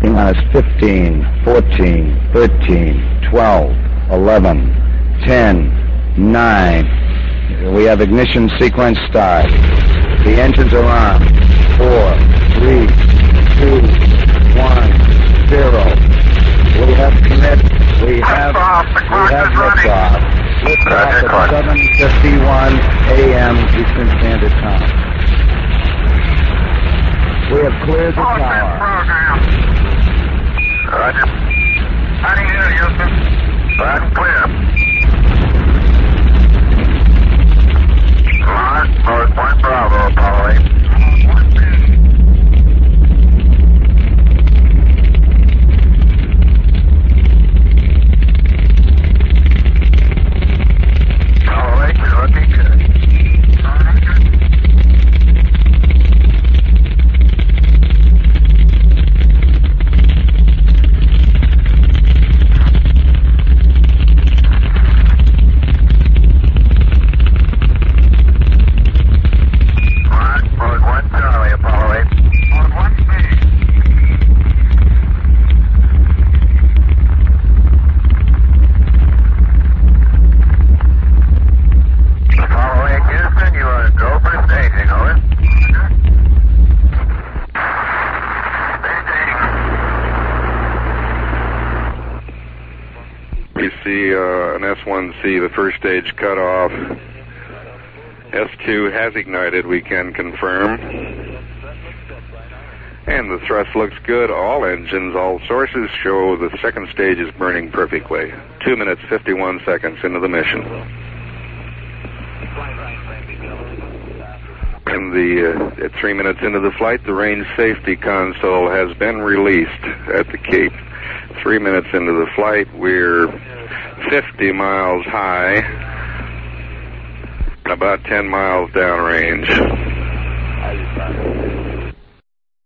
Minus 15, 14, 13, 12, 11, 10, 9. We have ignition sequence start. The engines are on. 4, 3, 2, 1, 0. We have commit. We have liftoff. Liftoff at 7:51 a.m. Eastern Standard Time. We have cleared the tower. Roger. Heading here, Houston. That's clear. North Point Bravo, Apollo 8. Apollo 8, you're looking good. S1C, the first stage cut off. S2 has ignited, we can confirm. And the thrust looks good. All engines, all sources show the second stage is burning perfectly. 2 minutes, 51 seconds into the mission. And at 3 minutes into the flight, the range safety console has been released at the Cape. 3 minutes into the flight, we're 50 miles high, about 10 miles downrange.